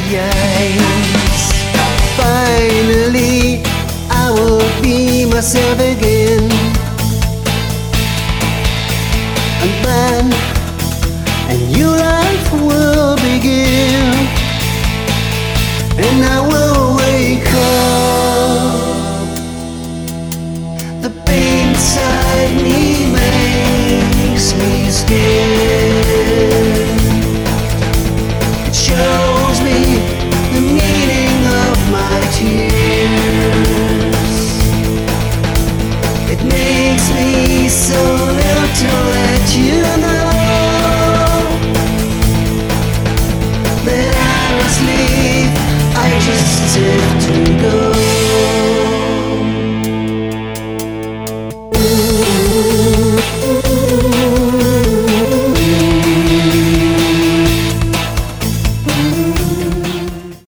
eyes. Finally, I will be myself again. And then a new life will begin, and I will wake up. The pain inside me makes me scared. It shows me the meaning of my tears. It makes me so little to let you know that I was asleep. I just